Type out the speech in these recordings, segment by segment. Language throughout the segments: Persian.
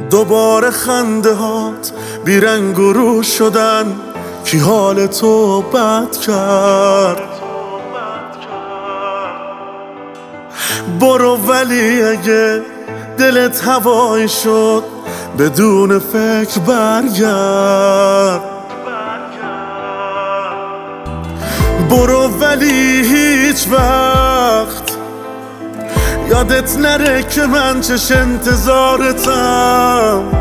دوباره خنده هات بیرنگ و رو شدن، کی حال تو بد کرد؟ برو ولی اگه دلت هوایی شد بدون فکر برگرد. برو ولی هیچ وقت یادت نره که من چش انتظارتم.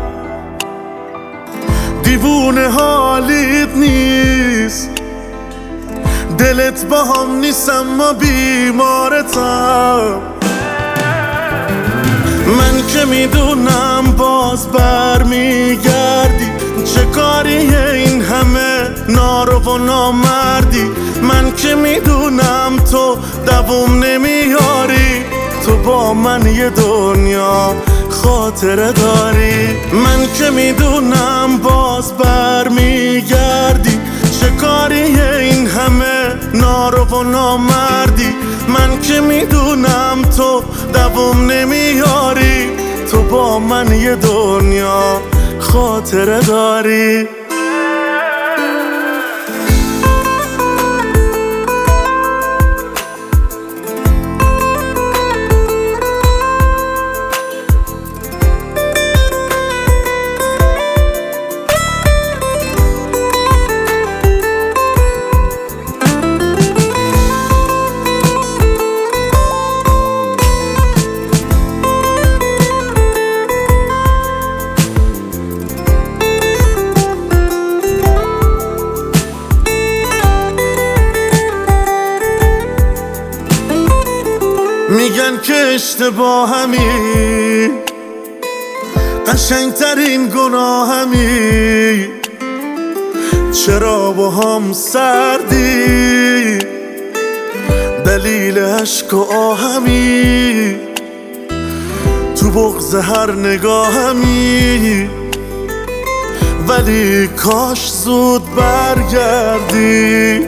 دیوونه حالیت نیست، دلت با هم نیست اما بیمارتم. من که میدونم باز برمیگردی، چه کاریه این همه نارو و نامردی. من که میدونم تو دووم نمیاری، تو با من یه دنیا خاطره داری. من که میدونم باز برمیگردی، چه کاریه این همه نارو و نامردی. من که میدونم تو دووم نمیاری، تو با من یه دنیا خاطره داری. میگن که اشتباهمی، قشنگترین گناهمی. چرا با هم سردی؟ دلیل عشق و آهمی، تو بغض هر نگاهمی. ولی کاش زود برگردی.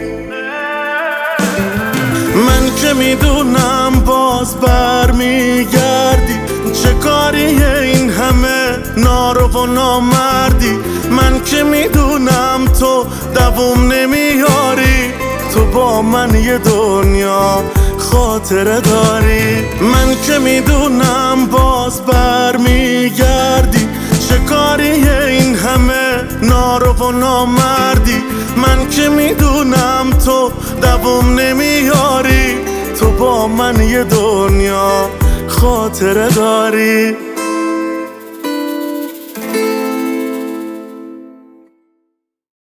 من که میدونم باز برمیگردی، چه کاریه این همه نارو و نامردی. من که میدونم تو دووم نمیاری، تو با من یه دنیا خاطره داری. من که میدونم باز برمیگردی، چه کاریه این همه نارو و نامردی. من که میدونم تو دووم نمیاری، تو با من یه دنیا خاطره داری.